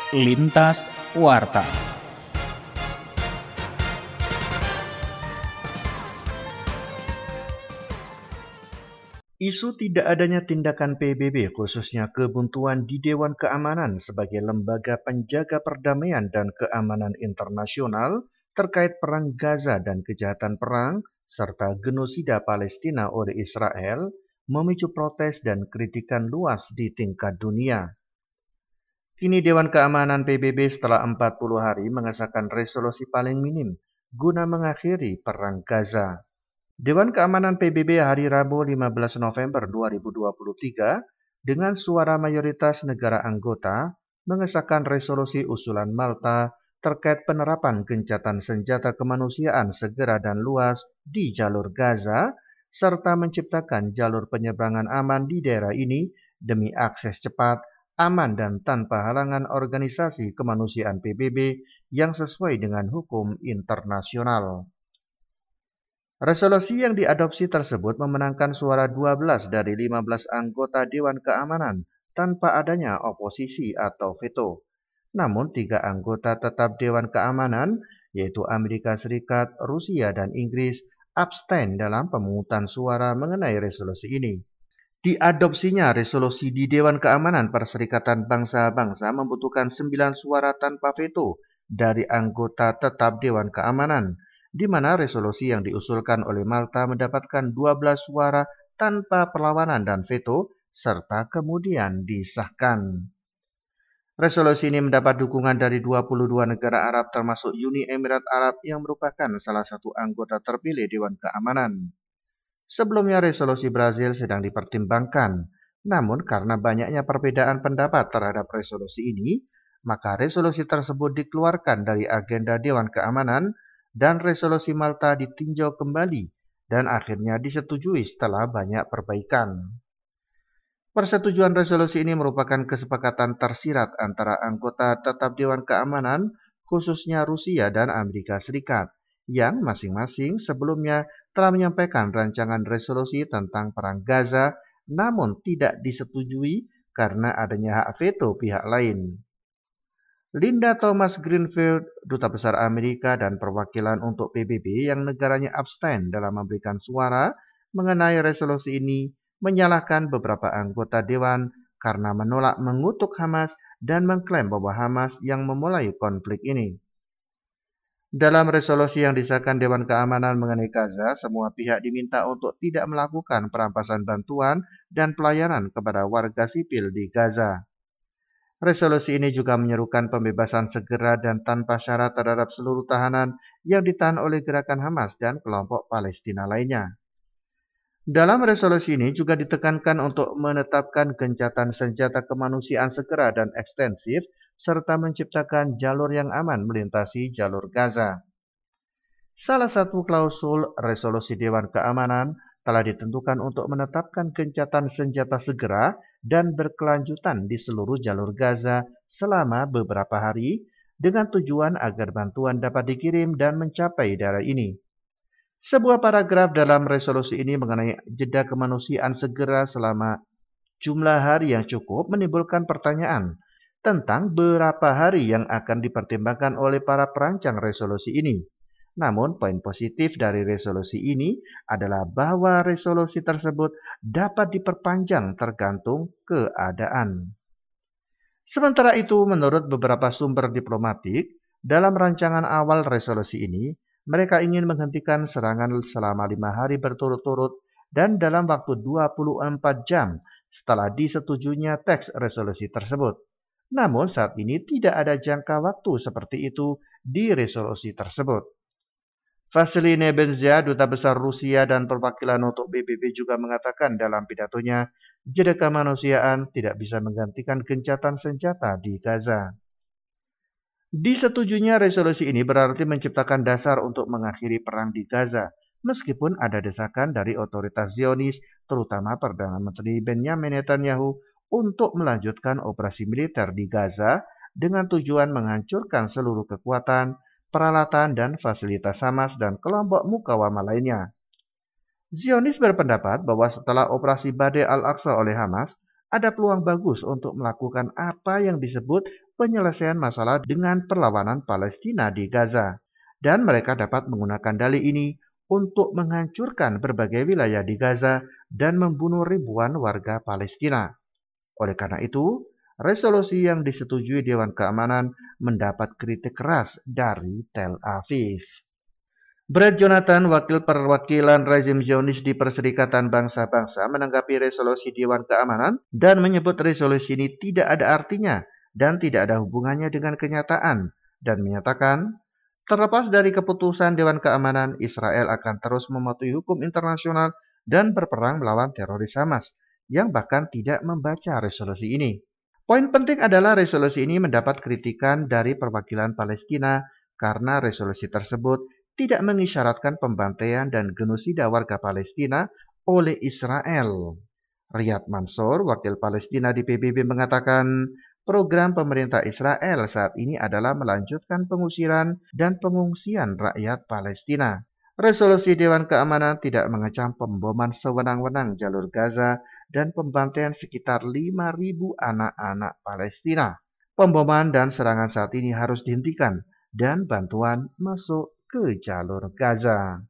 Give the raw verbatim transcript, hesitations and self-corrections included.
Lintas Warta. Isu tidak adanya tindakan P B B, khususnya kebuntuan di Dewan Keamanan sebagai lembaga penjaga perdamaian dan keamanan internasional terkait perang Gaza dan kejahatan perang, serta genosida Palestina oleh Israel, memicu protes dan kritikan luas di tingkat dunia. Kini Dewan Keamanan P B B setelah empat puluh hari mengesahkan resolusi paling minim guna mengakhiri perang Gaza. Dewan Keamanan P B B hari Rabu lima belas November dua ribu dua puluh tiga dengan suara mayoritas negara anggota mengesahkan resolusi usulan Malta terkait penerapan gencatan senjata kemanusiaan segera dan luas di jalur Gaza serta menciptakan jalur penyeberangan aman di daerah ini demi akses cepat, aman dan tanpa halangan organisasi kemanusiaan P B B yang sesuai dengan hukum internasional. Resolusi yang diadopsi tersebut memenangkan suara dua belas dari lima belas anggota Dewan Keamanan tanpa adanya oposisi atau veto. Namun tiga anggota tetap Dewan Keamanan, yaitu Amerika Serikat, Rusia, dan Inggris, abstain dalam pemungutan suara mengenai resolusi ini. Diadopsinya resolusi di Dewan Keamanan Perserikatan Bangsa-Bangsa membutuhkan sembilan suara tanpa veto dari anggota tetap Dewan Keamanan, di mana resolusi yang diusulkan oleh Malta mendapatkan dua belas suara tanpa perlawanan dan veto, serta kemudian disahkan. Resolusi ini mendapat dukungan dari dua puluh dua negara Arab termasuk Uni Emirat Arab yang merupakan salah satu anggota terpilih Dewan Keamanan. Sebelumnya resolusi Brazil sedang dipertimbangkan, namun karena banyaknya perbedaan pendapat terhadap resolusi ini, maka resolusi tersebut dikeluarkan dari agenda Dewan Keamanan dan resolusi Malta ditinjau kembali dan akhirnya disetujui setelah banyak perbaikan. Persetujuan resolusi ini merupakan kesepakatan tersirat antara anggota tetap Dewan Keamanan, khususnya Rusia dan Amerika Serikat, yang masing-masing sebelumnya telah menyampaikan rancangan resolusi tentang perang Gaza, namun tidak disetujui karena adanya hak veto pihak lain. Linda Thomas-Greenfield, Duta Besar Amerika dan perwakilan untuk P B B yang negaranya abstain dalam memberikan suara mengenai resolusi ini, menyalahkan beberapa anggota Dewan karena menolak mengutuk Hamas dan mengklaim bahwa Hamas yang memulai konflik ini. Dalam resolusi yang disahkan Dewan Keamanan mengenai Gaza, semua pihak diminta untuk tidak melakukan perampasan bantuan dan pelayanan kepada warga sipil di Gaza. Resolusi ini juga menyerukan pembebasan segera dan tanpa syarat terhadap seluruh tahanan yang ditahan oleh gerakan Hamas dan kelompok Palestina lainnya. Dalam resolusi ini juga ditekankan untuk menetapkan gencatan senjata kemanusiaan segera dan ekstensif, serta menciptakan jalur yang aman melintasi jalur Gaza. Salah satu klausul resolusi Dewan Keamanan telah ditentukan untuk menetapkan gencatan senjata segera dan berkelanjutan di seluruh jalur Gaza selama beberapa hari dengan tujuan agar bantuan dapat dikirim dan mencapai daerah ini. Sebuah paragraf dalam resolusi ini mengenai jeda kemanusiaan segera selama jumlah hari yang cukup menimbulkan pertanyaan tentang berapa hari yang akan dipertimbangkan oleh para perancang resolusi ini. Namun poin positif dari resolusi ini adalah bahwa resolusi tersebut dapat diperpanjang tergantung keadaan. Sementara itu, menurut beberapa sumber diplomatik, dalam rancangan awal resolusi ini, mereka ingin menghentikan serangan selama lima hari berturut-turut dan dalam waktu dua puluh empat jam setelah disetujuinya teks resolusi tersebut. Namun saat ini tidak ada jangka waktu seperti itu di resolusi tersebut. Vasily Nebenzia, Duta Besar Rusia dan perwakilan untuk B B B juga mengatakan dalam pidatonya, jeda kemanusiaan tidak bisa menggantikan gencatan senjata di Gaza. Disetujuinya resolusi ini berarti menciptakan dasar untuk mengakhiri perang di Gaza, meskipun ada desakan dari otoritas Zionis, terutama Perdana Menteri Benjamin Netanyahu, untuk melanjutkan operasi militer di Gaza dengan tujuan menghancurkan seluruh kekuatan, peralatan, dan fasilitas Hamas dan kelompok mukawamah lainnya. Zionis berpendapat bahwa setelah operasi Badai al-Aqsa oleh Hamas, ada peluang bagus untuk melakukan apa yang disebut penyelesaian masalah dengan perlawanan Palestina di Gaza. Dan mereka dapat menggunakan dalih ini untuk menghancurkan berbagai wilayah di Gaza dan membunuh ribuan warga Palestina. Oleh karena itu, resolusi yang disetujui Dewan Keamanan mendapat kritik keras dari Tel Aviv. Brad Jonathan, wakil perwakilan rezim Zionis di Perserikatan Bangsa-Bangsa, menanggapi resolusi Dewan Keamanan dan menyebut resolusi ini tidak ada artinya dan tidak ada hubungannya dengan kenyataan, dan menyatakan, terlepas dari keputusan Dewan Keamanan, Israel akan terus mematuhi hukum internasional dan berperang melawan teroris Hamas, yang bahkan tidak membaca resolusi ini. Poin penting adalah resolusi ini mendapat kritikan dari perwakilan Palestina karena resolusi tersebut tidak mengisyaratkan pembantaian dan genosida warga Palestina oleh Israel. Riyad Mansur, wakil Palestina di P B B, mengatakan program pemerintah Israel saat ini adalah melanjutkan pengusiran dan pengungsian rakyat Palestina. Resolusi Dewan Keamanan tidak mengecam pemboman sewenang-wenang jalur Gaza dan pembantaian sekitar lima ribu anak-anak Palestina. Pemboman dan serangan saat ini harus dihentikan dan bantuan masuk ke jalur Gaza.